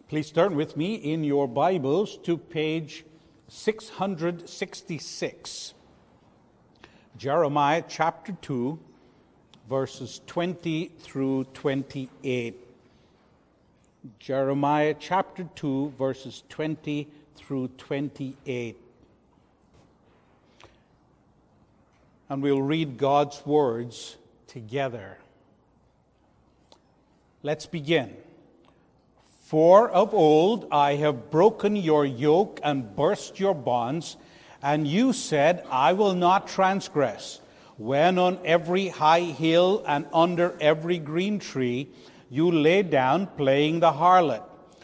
Please turn with me in your Bibles to page 666. Jeremiah chapter 2, verses 20 through 28. Jeremiah chapter 2, verses 20 through 28. And we'll read God's words together. Let's begin. For of old I have broken your yoke and burst your bonds, and you said, I will not transgress. When on every high hill and under every green tree you lay down playing the harlot.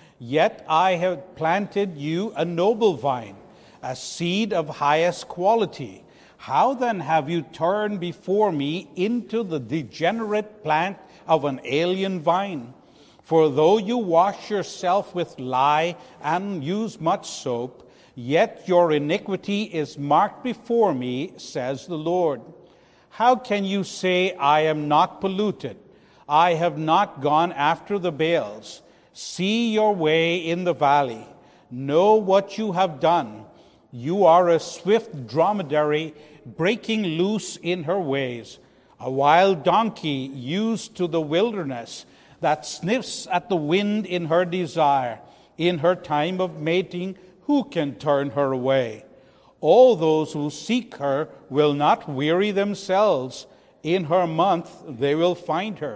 Yet I have planted you a noble vine, a seed of highest quality. How then have you turned before me into the degenerate plant of an alien vine? For though you wash yourself with lye and use much soap, yet your iniquity is marked before me, says the Lord. How can you say, I am not polluted? I have not gone after the Baals. See your way in the valley. Know what you have done. You are a swift dromedary breaking loose in her ways, a wild donkey used to the wilderness, that sniffs at the wind in her desire. In her time of mating, who can turn her away? All those who seek her will not weary themselves. In her month they will find her.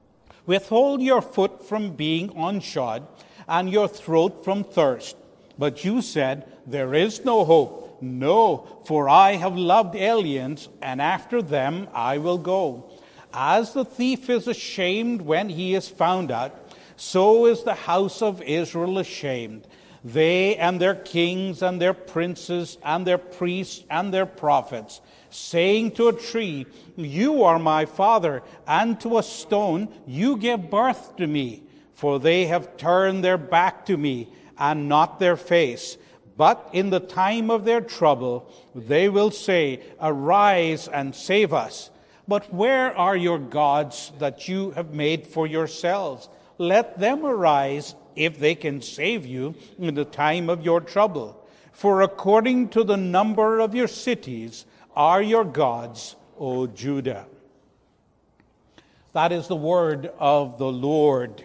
Withhold your foot from being unshod, and your throat from thirst. But you said, there is no hope. No, for I have loved aliens, and after them I will go. As the thief is ashamed when he is found out, so is the house of Israel ashamed. They and their kings and their princes and their priests and their prophets, saying to a tree, you are my father, and to a stone, you give birth to me. For they have turned their back to me, and not their face. But in the time of their trouble, they will say, arise and save us. But where are your gods that you have made for yourselves? Let them arise, if they can save you in the time of your trouble. For according to the number of your cities are your gods, O Judah. That is the word of the Lord.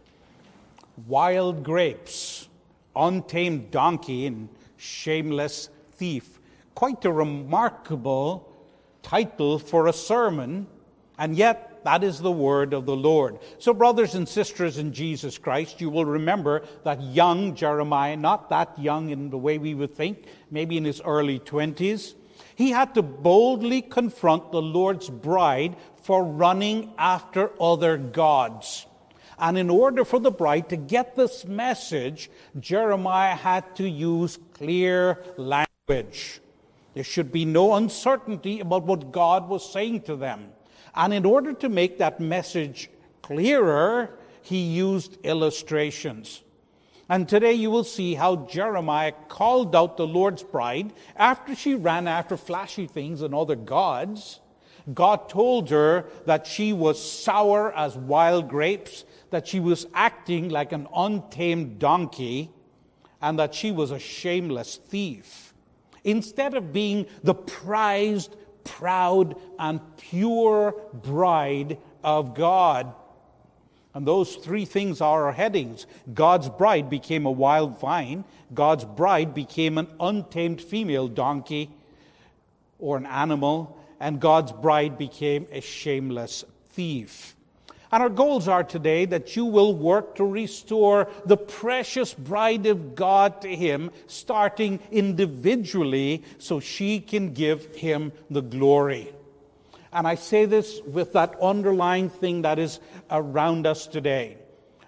Wild grapes, untamed donkey, and shameless thief. Quite a remarkable title for a sermon, and yet that is the word of the Lord. So brothers and sisters in Jesus Christ, you will remember that young Jeremiah, not that young in the way we would think, maybe in his early 20s, he had to boldly confront the Lord's bride for running after other gods. And in order for the bride to get this message, Jeremiah had to use clear language. There should be no uncertainty about what God was saying to them. And in order to make that message clearer, he used illustrations. And today you will see how Jeremiah called out the Lord's bride after she ran after flashy things and other gods. God told her that she was sour as wild grapes, that she was acting like an untamed donkey, and that she was a shameless thief. Instead of being the prized, proud, and pure bride of God. And those three things are our headings. God's bride became a wild vine. God's bride became an untamed female donkey or an animal. And God's bride became a shameless thief. And our goals are today that you will work to restore the precious bride of God to Him, starting individually so she can give Him the glory. And I say this with that underlying thing that is around us today.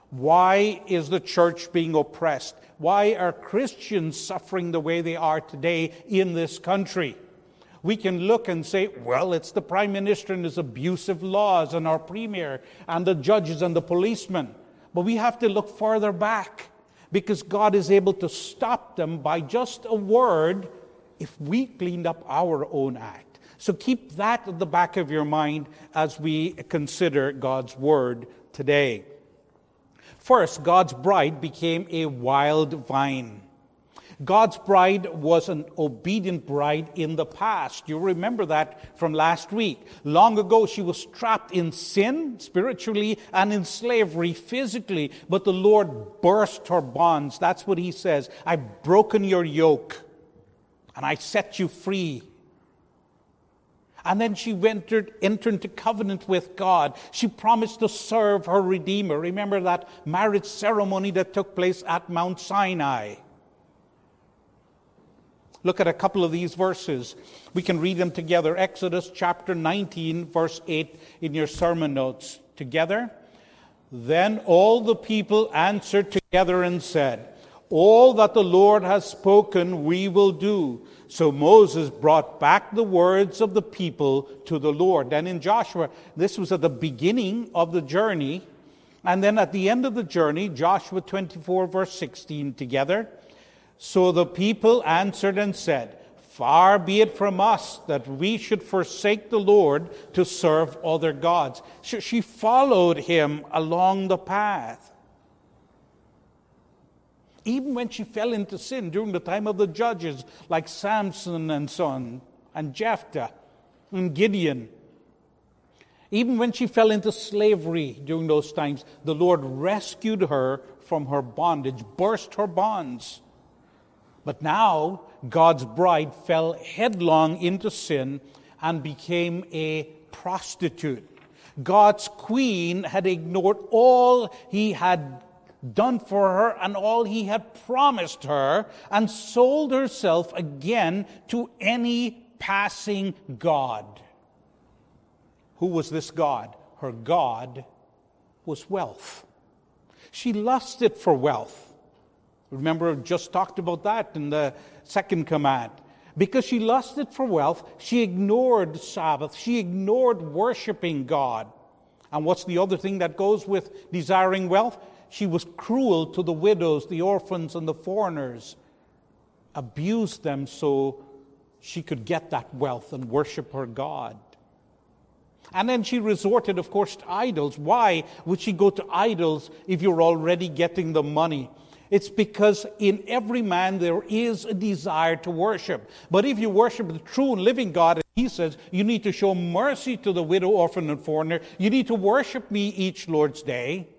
Why is the church being oppressed? Why are Christians suffering the way they are today in this country? We can look and say, well, it's the Prime Minister and his abusive laws and our Premier and the judges and the policemen. But we have to look farther back because God is able to stop them by just a word if we cleaned up our own act. So keep that at the back of your mind as we consider God's Word today. First, God's bride became a wild vine. God's bride was an obedient bride in the past. You remember that from last week. Long ago, she was trapped in sin, spiritually, and in slavery, physically. But the Lord burst her bonds. That's what he says. I've broken your yoke, and I set you free. And then she entered into covenant with God. She promised to serve her Redeemer. Remember that marriage ceremony that took place at Mount Sinai. Look at a couple of these verses. We can read them together. Exodus chapter 19, verse 8 in your sermon notes. Together. Then all the people answered together and said, all that the Lord has spoken we will do. So Moses brought back the words of the people to the Lord. And in Joshua, this was at the beginning of the journey. And then at the end of the journey, Joshua 24, verse 16 together. So the people answered and said, far be it from us that we should forsake the Lord to serve other gods. She followed him along the path. Even when she fell into sin during the time of the judges, like Samson and so on, and Jephthah and Gideon. Even when she fell into slavery during those times, the Lord rescued her from her bondage, burst her bonds. But now, God's bride fell headlong into sin and became a prostitute. God's queen had ignored all he had done for her and all he had promised her and sold herself again to any passing god. Who was this god? Her god was wealth. She lusted for wealth. Remember, I just talked about that in the second command. Because she lusted for wealth, she ignored Sabbath. She ignored worshiping God. And what's the other thing that goes with desiring wealth? She was cruel to the widows, the orphans, and the foreigners. Abused them so she could get that wealth and worship her God. And then she resorted, of course, to idols. Why would she go to idols if you're already getting the money? It's because in every man there is a desire to worship. But if you worship the true and living God, he says, you need to show mercy to the widow, orphan, and foreigner. You need to worship me each Lord's day.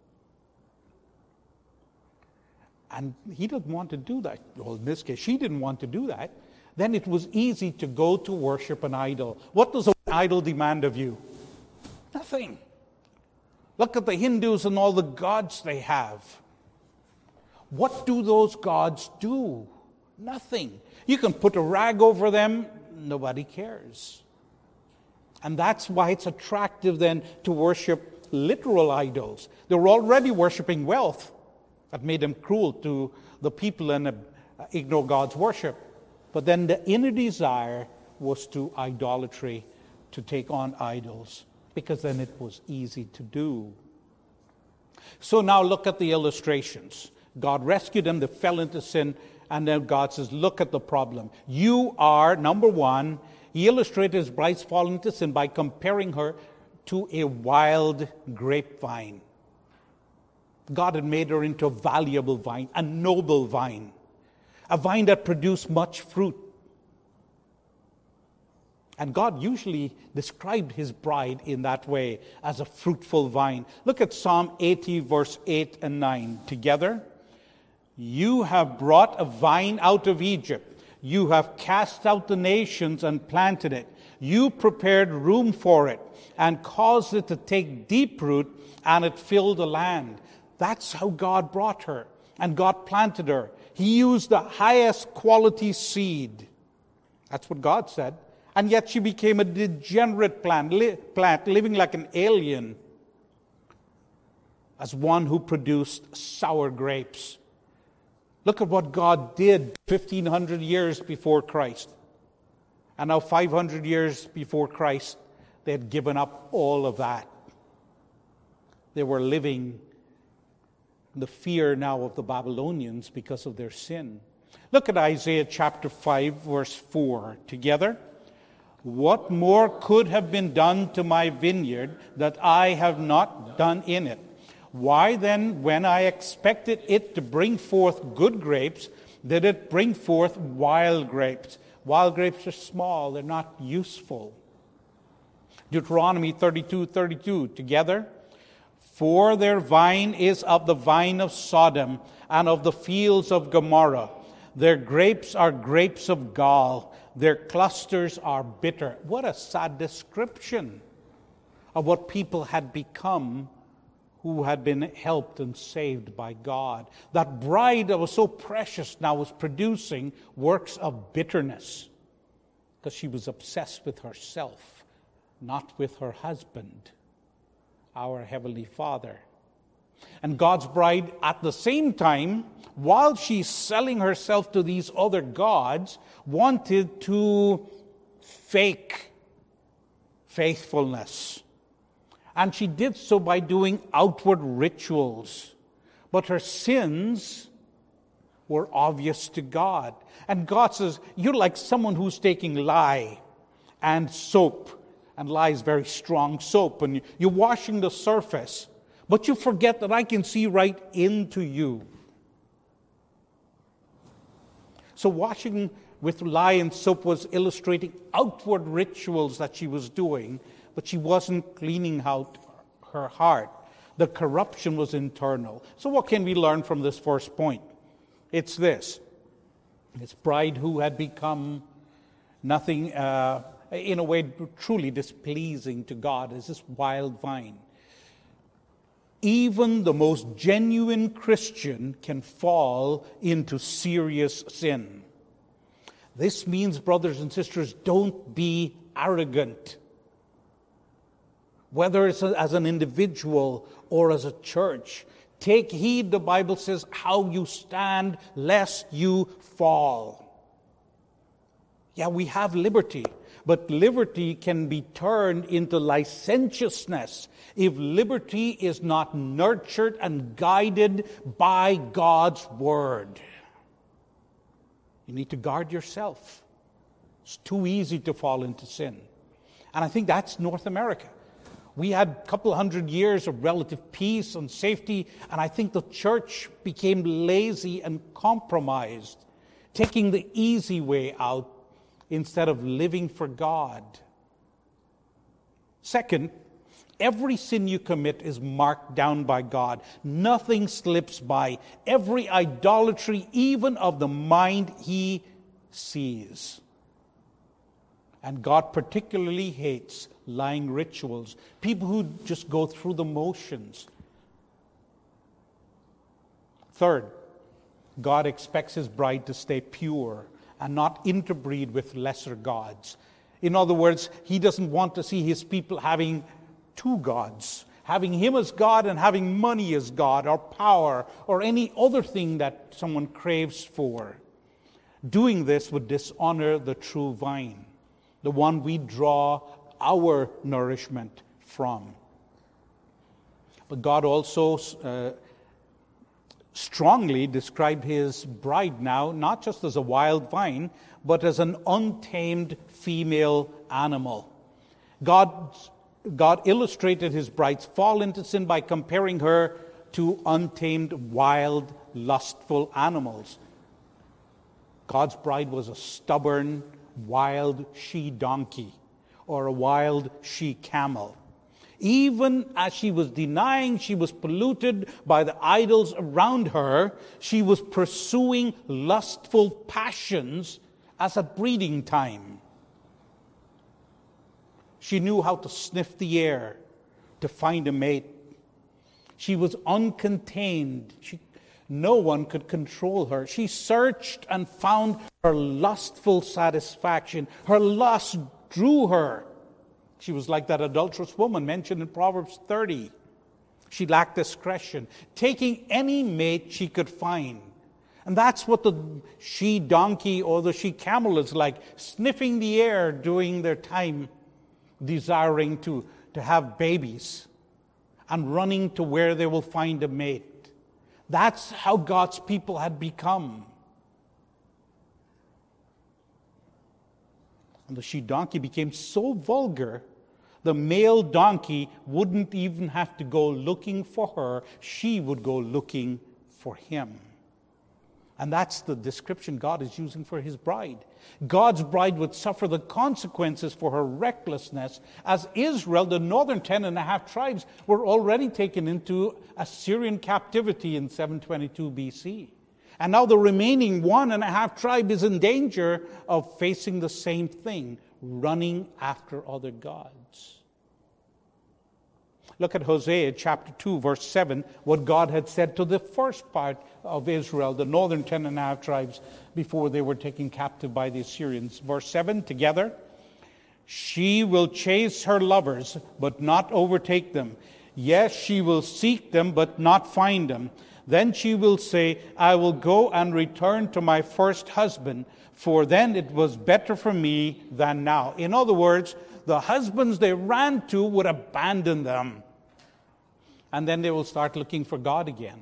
And he didn't want to do that. Well, in this case, she didn't want to do that. Then it was easy to go to worship an idol. What does an idol demand of you? Nothing. Look at the Hindus and all the gods they have. What do those gods do? Nothing. You can put a rag over them, nobody cares. And that's why it's attractive then to worship literal idols. They were already worshiping wealth. That made them cruel to the people and ignore God's worship. But then the inner desire was to idolatry, to take on idols, because then it was easy to do. So now look at the illustrations. God rescued them, they fell into sin, and then God says, look at the problem. You are, number one, he illustrated his bride's fall into sin by comparing her to a wild grapevine. God had made her into a valuable vine, a noble vine, a vine that produced much fruit. And God usually described his bride in that way, as a fruitful vine. Look at Psalm 80, verse 8 and 9 together. You have brought a vine out of Egypt. You have cast out the nations and planted it. You prepared room for it and caused it to take deep root, and it filled the land. That's how God brought her, and God planted her. He used the highest quality seed. That's what God said. And yet she became a degenerate plant, living like an alien, as one who produced sour grapes. Look at what God did 1,500 years before Christ. And now 500 years before Christ, they had given up all of that. They were living in the fear now of the Babylonians because of their sin. Look at Isaiah chapter 5, verse 4 together. What more could have been done to my vineyard that I have not done in it? Why then, when I expected it to bring forth good grapes, did it bring forth wild grapes? Wild grapes are small, they're not useful. Deuteronomy 32:32, together. For their vine is of the vine of Sodom and of the fields of Gomorrah. Their grapes are grapes of gall. Their clusters are bitter. What a sad description of what people had become who had been helped and saved by God. That bride that was so precious now was producing works of bitterness because she was obsessed with herself, not with her husband, our Heavenly Father. And God's bride, at the same time, while she's selling herself to these other gods, wanted to fake faithfulness. And she did so by doing outward rituals. But her sins were obvious to God. And God says, you're like someone who's taking lye and soap. And lye is very strong soap. And you're washing the surface. But you forget that I can see right into you. So washing with lye and soap was illustrating outward rituals that she was doing, but she wasn't cleaning out her heart. The corruption was internal. So what can we learn from this first point? It's this. This bride who had become nothing, in a way, truly displeasing to God is this wild vine. Even the most genuine Christian can fall into serious sin. This means, brothers and sisters, don't be arrogant. Whether it's as an individual or as a church, take heed, the Bible says, how you stand, lest you fall. Yeah, we have liberty, but liberty can be turned into licentiousness if liberty is not nurtured and guided by God's Word. You need to guard yourself. It's too easy to fall into sin. And I think that's North America. We had a couple hundred years of relative peace and safety, and I think the church became lazy and compromised, taking the easy way out instead of living for God. Second, every sin you commit is marked down by God. Nothing slips by. Every idolatry, even of the mind, He sees. And God particularly hates lying rituals, people who just go through the motions. Third, God expects His bride to stay pure and not interbreed with lesser gods. In other words, He doesn't want to see His people having two gods, having Him as God and having money as God, or power, or any other thing that someone craves for. Doing this would dishonor the true vine, the one we draw our nourishment from. But God also strongly described His bride now, not just as a wild vine, but as an untamed female animal. God illustrated His bride's fall into sin by comparing her to untamed, wild, lustful animals. God's bride was a stubborn, wild she-donkey or a wild she-camel. Even as she was denying she was polluted by the idols around her, she was pursuing lustful passions as at breeding time. She knew how to sniff the air to find a mate. She was uncontained. No one could control her. She searched and found her lustful satisfaction. Her lust drew her. She was like that adulterous woman mentioned in Proverbs 30. She lacked discretion, taking any mate she could find. And that's what the she-donkey or the she-camel is like, sniffing the air during their time, desiring to have babies and running to where they will find a mate. That's how God's people had become. And the she-donkey became so vulgar the male donkey wouldn't even have to go looking for her. She would go looking for him. And that's the description God is using for his bride. God's bride would suffer the consequences for her recklessness, as Israel, the northern 10.5 tribes, were already taken into Assyrian captivity in 722 BC. And now the remaining 1.5 tribe is in danger of facing the same thing, running after other gods. Look at Hosea chapter 2, verse 7, what God had said to the first part of Israel, the northern 10.5 tribes, before they were taken captive by the Assyrians. Verse 7, together. She will chase her lovers, but not overtake them. Yes, she will seek them, but not find them. Then she will say, I will go and return to my first husband, for then it was better for me than now. In other words, the husbands they ran to would abandon them. And then they will start looking for God again.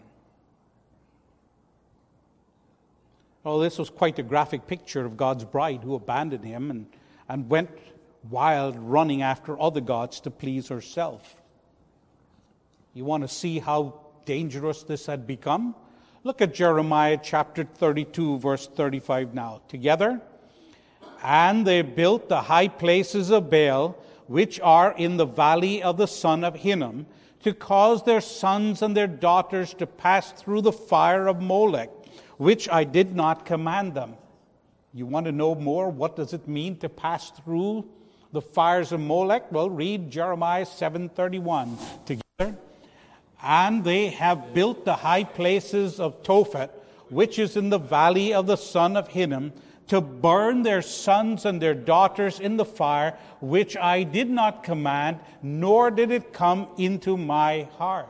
Well, this was quite a graphic picture of God's bride who abandoned him and went wild, running after other gods to please herself. You want to see how dangerous this had become? Look at Jeremiah chapter 32, verse 35 now. Together. And they built the high places of Baal, which are in the valley of the son of Hinnom, to cause their sons and their daughters to pass through the fire of Molech, which I did not command them. You want to know more? What does it mean to pass through the fires of Molech? Well, read Jeremiah 7:31 together. And they have built the high places of Tophet, which is in the valley of the son of Hinnom, to burn their sons and their daughters in the fire, which I did not command, nor did it come into my heart.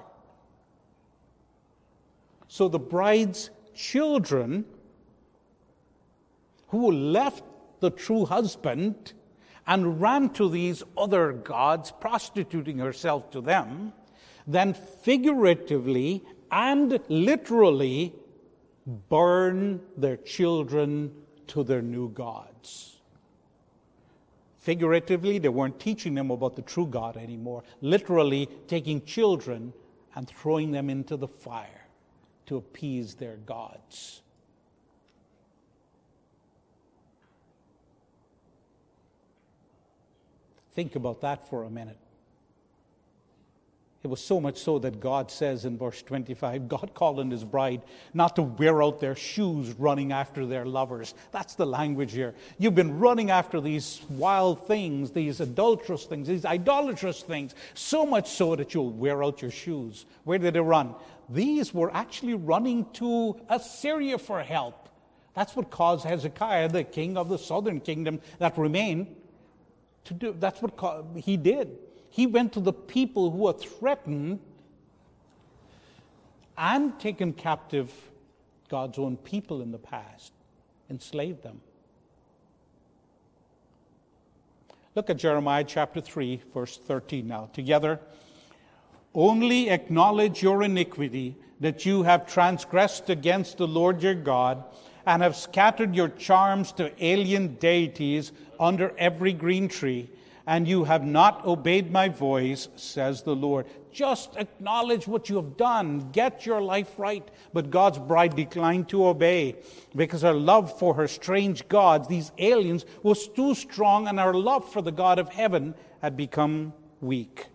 So the bride's children, who left the true husband and ran to these other gods, prostituting herself to them, then figuratively and literally burn their children to their new gods. Figuratively, they weren't teaching them about the true God anymore. Literally, taking children and throwing them into the fire to appease their gods. Think about that for a minute. It was so much so that God says in verse 25, God called on his bride not to wear out their shoes running after their lovers. That's the language here. You've been running after these wild things, these adulterous things, these idolatrous things, so much so that you'll wear out your shoes. Where did they run? These were actually running to Assyria for help. That's what caused Hezekiah, the king of the southern kingdom that remained, to do. That's what he did. He went to the people who were threatened and taken captive, God's own people in the past, enslaved them. Look at Jeremiah chapter 3, verse 13 now. Together, only acknowledge your iniquity, that you have transgressed against the Lord your God, and have scattered your charms to alien deities under every green tree, and you have not obeyed my voice, says the Lord. Just acknowledge what you have done. Get your life right. But God's bride declined to obey because her love for her strange gods, these aliens, was too strong, and her love for the God of heaven had become weak.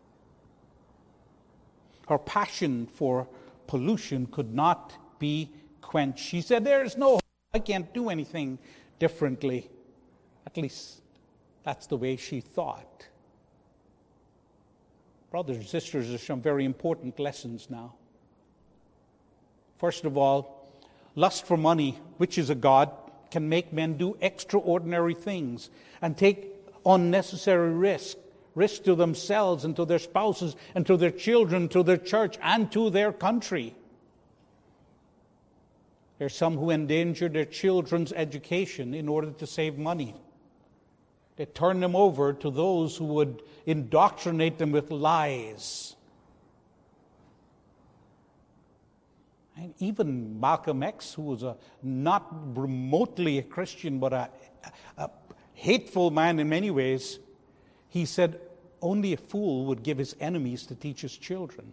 Her passion for pollution could not be quenched. She said, there is no hope. I can't do anything differently. At least that's the way she thought. Brothers and sisters, there's some very important lessons now. First of all, lust for money, which is a god, can make men do extraordinary things and take unnecessary risk to themselves and to their spouses and to their children, to their church and to their country. There's some who endanger their children's education in order to save money. They turn them over to those who would indoctrinate them with lies. And even Malcolm X, who was not remotely a Christian, but a hateful man in many ways, he said, only a fool would give his enemies to teach his children.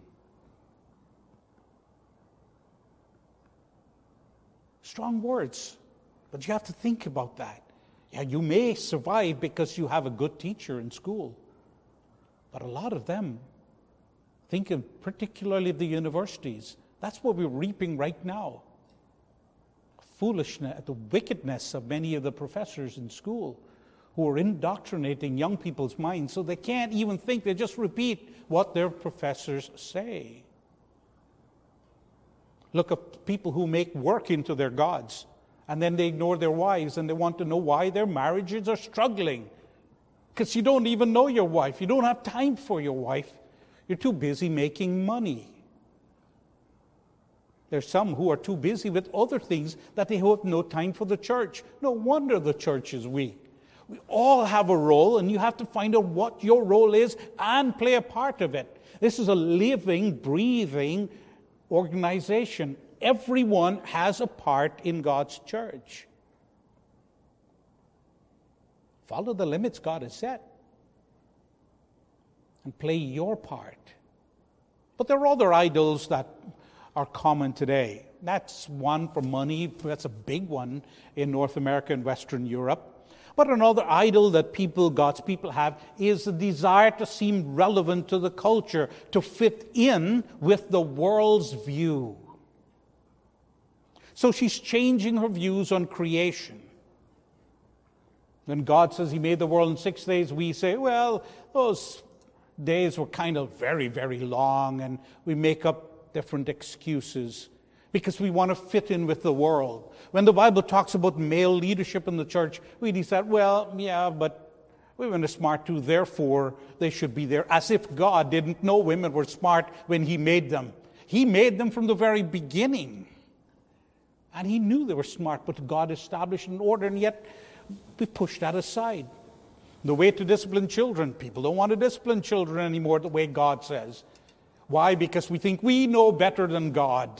Strong words, but you have to think about that. Yeah, you may survive because you have a good teacher in school, but a lot of them, think of particularly the universities, that's what we're reaping right now. Foolishness, the wickedness of many of the professors in school who are indoctrinating young people's minds so they can't even think, they just repeat what their professors say. Look at people who make work into their gods, and then they ignore their wives, and they want to know why their marriages are struggling. Because you don't even know your wife. You don't have time for your wife. You're too busy making money. There's some who are too busy with other things that they have no time for the church. No wonder the church is weak. We all have a role, and you have to find out what your role is and play a part of it. This is a living, breathing organization. Everyone has a part in God's church. Follow the limits God has set and play your part. But there are other idols that are common today. That's one for money. That's a big one in North America and Western Europe. But another idol that God's people have is the desire to seem relevant to the culture, to fit in with the world's view. So she's changing her views on creation. When God says He made the world in 6 days, we say, well, those days were kind of very, very long, and we make up different excuses because we want to fit in with the world. When the Bible talks about male leadership in the church, we decide, well, yeah, but women are smart too, therefore they should be there, as if God didn't know women were smart when He made them. He made them from the very beginning. And He knew they were smart, but God established an order, and yet we push that aside. The way to discipline children, people don't want to discipline children anymore the way God says. Why? Because we think we know better than God.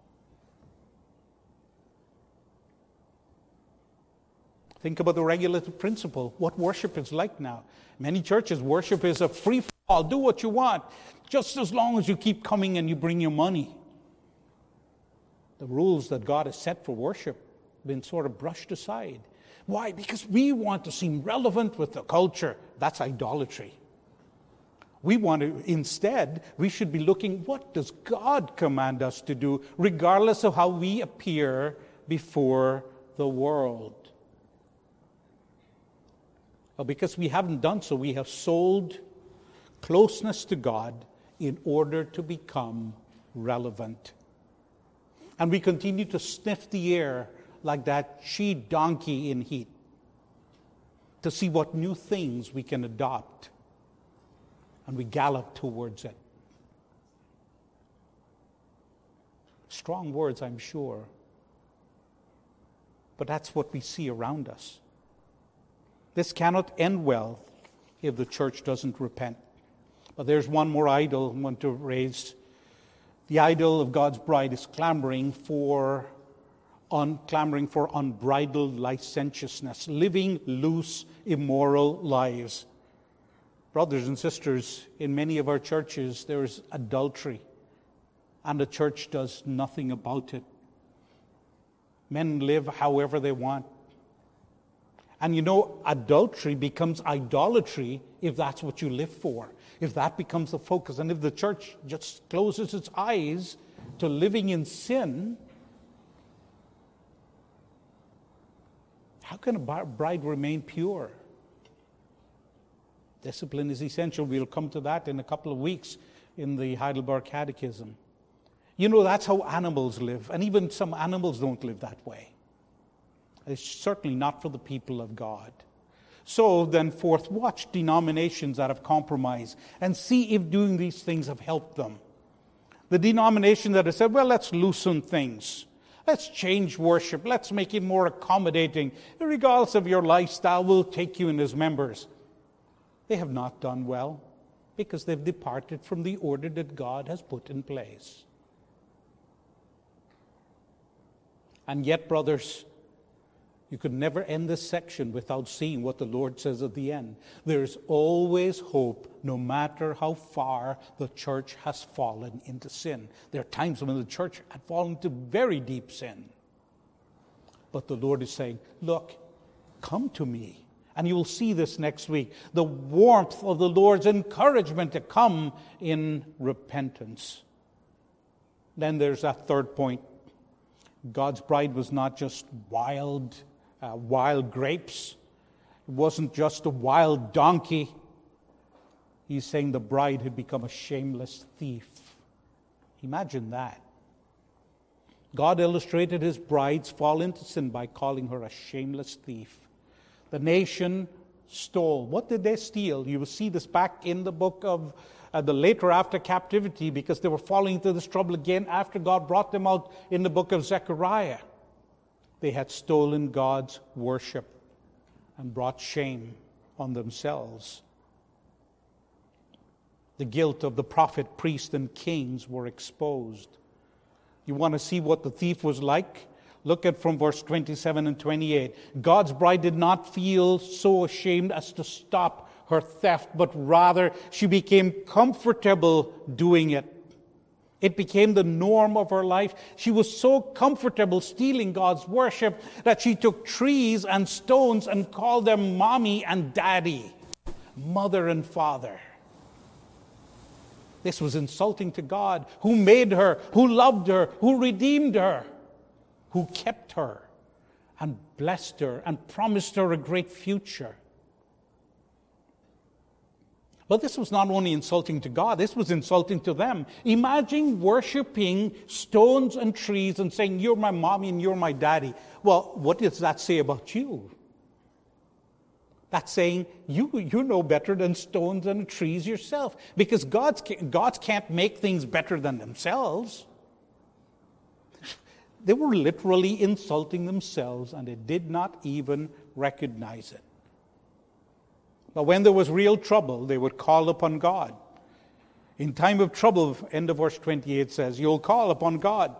Think about the regulative principle, what worship is like now. Many churches, worship is a free-for-all. Do what you want, just as long as you keep coming and you bring your money. The rules that God has set for worship have been sort of brushed aside. Why? Because we want to seem relevant with the culture. That's idolatry. Instead, we should be looking, what does God command us to do, regardless of how we appear before the world? Well, because we haven't done so, we have sold closeness to God in order to become relevant. And we continue to sniff the air like that she-donkey in heat to see what new things we can adopt. And we gallop towards it. Strong words, I'm sure. But that's what we see around us. This cannot end well if the church doesn't repent. But there's one more idol I want to raise. The idol of God's bride is clamoring for unbridled licentiousness, living loose, immoral lives. Brothers and sisters, in many of our churches, there is adultery, and the church does nothing about it. Men live however they want. And adultery becomes idolatry if that's what you live for, if that becomes the focus. And if the church just closes its eyes to living in sin, how can a bride remain pure? Discipline is essential. We'll come to that in a couple of weeks in the Heidelberg Catechism. That's how animals live, and even some animals don't live that way. It's certainly not for the people of God. So then, fourth, watch denominations that have compromised and see if doing these things have helped them. The denomination that has said, well, let's loosen things. Let's change worship. Let's make it more accommodating. Regardless of your lifestyle, we'll take you in as members. They have not done well because they've departed from the order that God has put in place. And yet, brothers, You could never end this section without seeing what the Lord says at the end. There's always hope, no matter how far the church has fallen into sin. There are times when the church had fallen into very deep sin. But the Lord is saying, look, come to me. And you will see this next week. The warmth of the Lord's encouragement to come in repentance. Then there's that third point. God's bride was not just wild grapes. It wasn't just a wild donkey. He's saying the bride had become a shameless thief. Imagine that. God illustrated his bride's fall into sin by calling her a shameless thief. The nation stole. What did they steal? You will see this back in the book of the later after captivity, because they were falling into this trouble again after God brought them out in the book of Zechariah. They had stolen God's worship and brought shame on themselves. The guilt of the prophet, priest, and kings were exposed. You want to see what the thief was like? Look at from verse 27 and 28. God's bride did not feel so ashamed as to stop her theft, but rather she became comfortable doing it. It became the norm of her life. She was so comfortable stealing God's worship that she took trees and stones and called them mommy and daddy, mother and father. This was insulting to God, who made her, who loved her, who redeemed her, who kept her and blessed her and promised her a great future. But this was not only insulting to God, this was insulting to them. Imagine worshiping stones and trees and saying, you're my mommy and you're my daddy. Well, what does that say about you? That's saying you're no better than stones and trees yourself, because gods can't make things better than themselves. They were literally insulting themselves, and they did not even recognize it. But when there was real trouble, they would call upon God. In time of trouble, end of verse 28 says, you'll call upon God.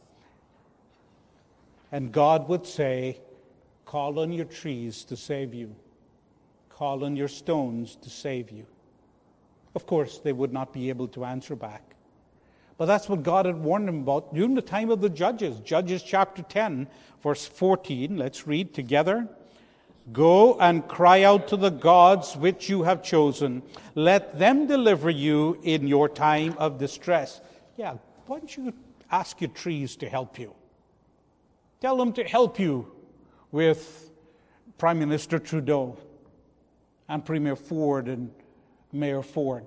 And God would say, call on your trees to save you. Call on your stones to save you. Of course, they would not be able to answer back. But that's what God had warned them about during the time of the judges. Judges chapter 10, verse 14. Let's read together. Go and cry out to the gods which you have chosen. Let them deliver you in your time of distress. Yeah, why don't you ask your trees to help you? Tell them to help you with Prime Minister Trudeau and Premier Ford and Mayor Ford.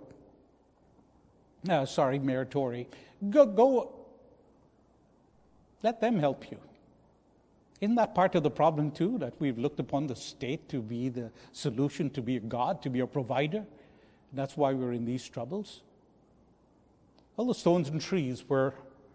Mayor Tory. Go. Let them help you. Isn't that part of the problem too, that we've looked upon the state to be the solution, to be a God, to be a provider? And that's why we're in these troubles. Well, the stones and trees were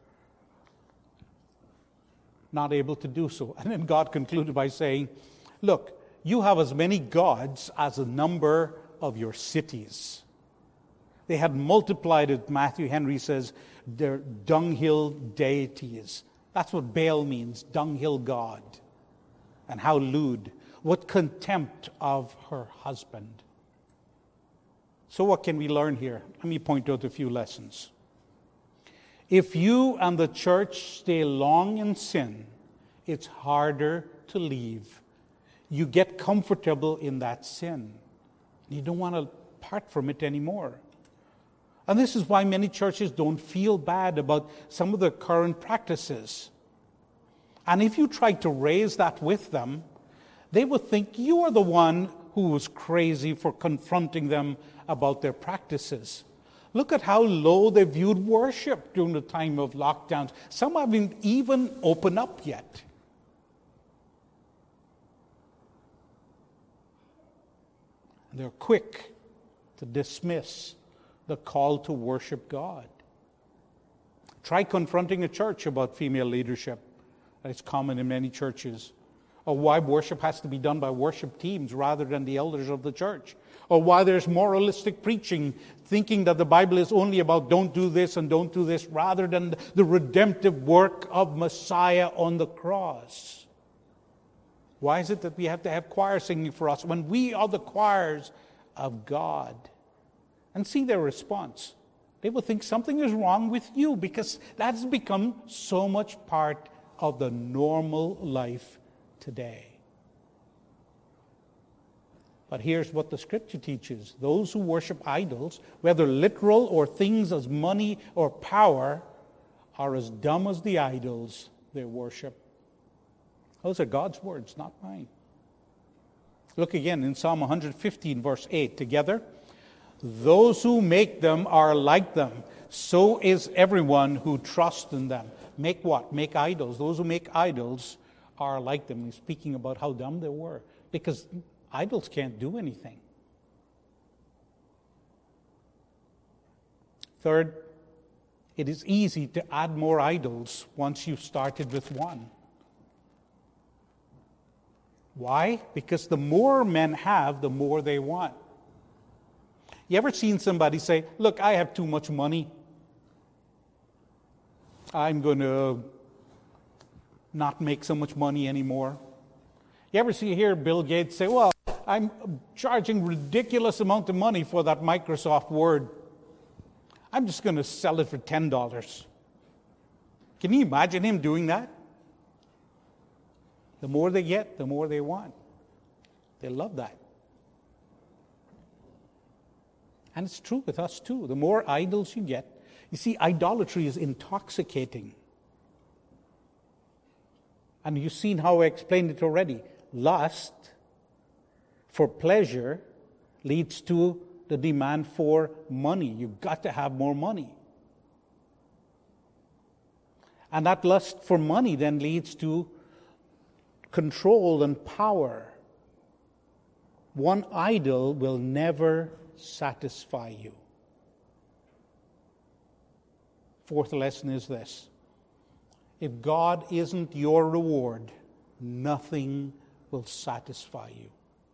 not able to do so. And then God concluded by saying, look, you have as many gods as the number of your cities. They had multiplied it, Matthew Henry says, their dunghill deities. That's what Baal means, dunghill god. And how lewd. What contempt of her husband. So what can we learn here? Let me point out a few lessons. If you and the church stay long in sin, it's harder to leave. You get comfortable in that sin. You don't want to part from it anymore. And this is why many churches don't feel bad about some of the current practices. And if you try to raise that with them, they would think you are the one who was crazy for confronting them about their practices. Look at how low they viewed worship during the time of lockdowns. Some haven't even opened up yet. They're quick to dismiss the call to worship God. Try confronting a church about female leadership. It's common in many churches. Or why worship has to be done by worship teams rather than the elders of the church. Or why there's moralistic preaching, thinking that the Bible is only about don't do this and don't do this, rather than the redemptive work of Messiah on the cross. Why is it that we have to have choir singing for us when we are the choirs of God? And see their response. They will think something is wrong with you because that's become so much part of the normal life today. But here's what the Scripture teaches. Those who worship idols, whether literal or things as money or power, are as dumb as the idols they worship. Those are God's words, not mine. Look again in Psalm 115, verse 8. Together, those who make them are like them. So is everyone who trusts in them. Make what? Make idols. Those who make idols are like them. He's speaking about how dumb they were. Because idols can't do anything. Third, it is easy to add more idols once you've started with one. Why? Because the more men have, the more they want. You ever seen somebody say, look, I have too much money. I'm going to not make so much money anymore. You ever hear Bill Gates say, well, I'm charging ridiculous amount of money for that Microsoft Word. I'm just going to sell it for $10. Can you imagine him doing that? The more they get, the more they want. They love that. And it's true with us too. The more idols you get, you see, idolatry is intoxicating. And you've seen how I explained it already. Lust for pleasure leads to the demand for money. You've got to have more money. And that lust for money then leads to control and power. One idol will never satisfy you. Fourth lesson is this. If God isn't your reward, nothing will satisfy you.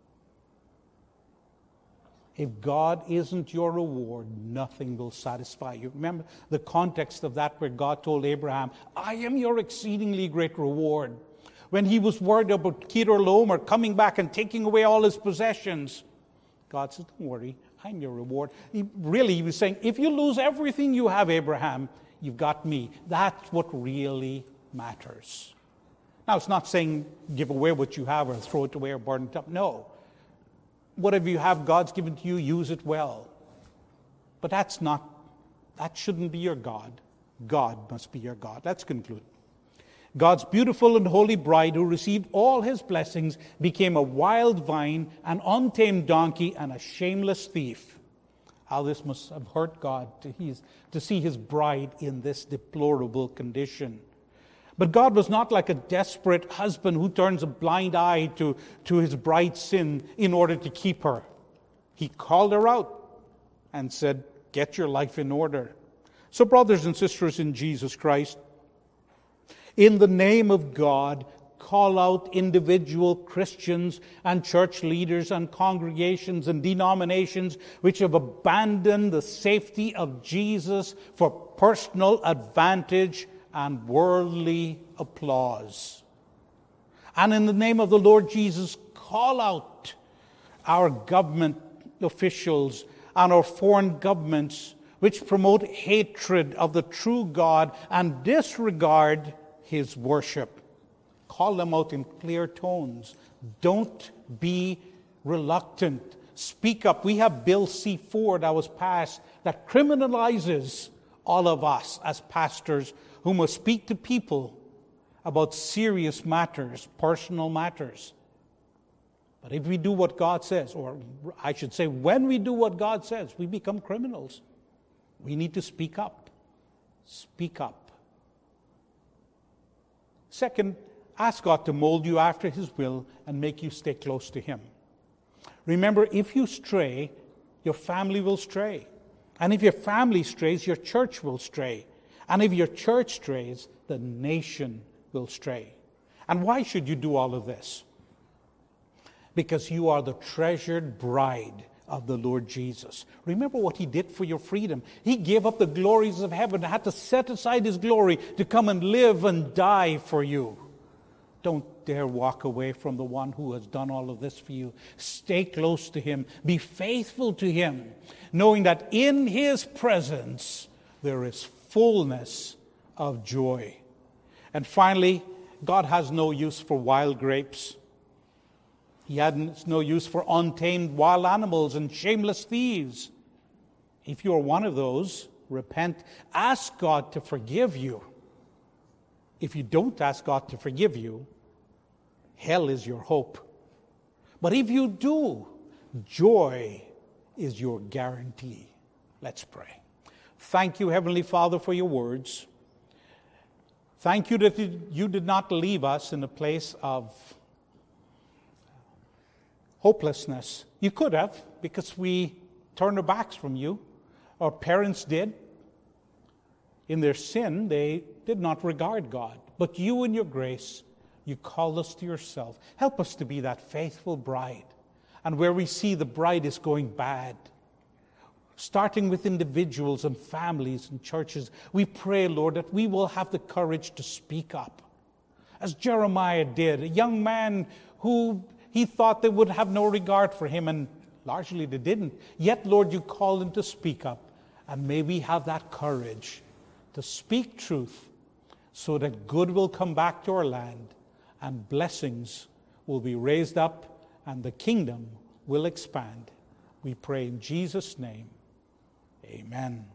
If God isn't your reward, nothing will satisfy you. Remember the context of that where God told Abraham, I am your exceedingly great reward. When he was worried about Kedorlaomer coming back and taking away all his possessions, God said, don't worry, I'm your reward. He was saying, if you lose everything you have, Abraham, you've got me. That's what really matters. Now, it's not saying give away what you have or throw it away or burn it up. No. Whatever you have, God's given to you, use it well. But that shouldn't be your God. God must be your God. Let's conclude. God's beautiful and holy bride, who received all his blessings, became a wild vine, an untamed donkey, and a shameless thief. How this must have hurt God to see his bride in this deplorable condition. But God was not like a desperate husband who turns a blind eye to his bride's sin in order to keep her. He called her out and said, get your life in order. So brothers and sisters in Jesus Christ, in the name of God, call out individual Christians and church leaders and congregations and denominations which have abandoned the safety of Jesus for personal advantage and worldly applause. And in the name of the Lord Jesus, call out our government officials and our foreign governments which promote hatred of the true God and disregard his worship. Call them out in clear tones. Don't be reluctant. Speak up. We have Bill C-4 that was passed that criminalizes all of us as pastors who must speak to people about serious matters, personal matters. But if we do what God says, or I should say, when we do what God says, we become criminals. We need to speak up. Speak up. Second, ask God to mold you after his will and make you stay close to him. Remember, if you stray, your family will stray. And if your family strays, your church will stray. And if your church strays, the nation will stray. And why should you do all of this? Because you are the treasured bride of the Lord Jesus. Remember what he did for your freedom. He gave up the glories of heaven, had to set aside his glory to come and live and die for you. Don't dare walk away from the one who has done all of this for you. Stay close to him. Be faithful to him, knowing that in his presence there is fullness of joy. And finally, God has no use for wild grapes. He has no use for untamed wild animals and shameless thieves. If you are one of those, repent. Ask God to forgive you. If you don't ask God to forgive you, hell is your hope. But if you do, joy is your guarantee. Let's pray. Thank you, Heavenly Father, for your words. Thank you that you did not leave us in a place of hopelessness. You could have, because we turned our backs from you. Our parents did. In their sin, they did not regard God. But you, in your grace, you called us to yourself. Help us to be that faithful bride. And where we see the bride is going bad, starting with individuals and families and churches, we pray, Lord, that we will have the courage to speak up. As Jeremiah did, a young man who he thought they would have no regard for him, and largely they didn't. Yet, Lord, you called him to speak up. And may we have that courage to speak truth so that good will come back to our land and blessings will be raised up and the kingdom will expand. We pray in Jesus' name. Amen.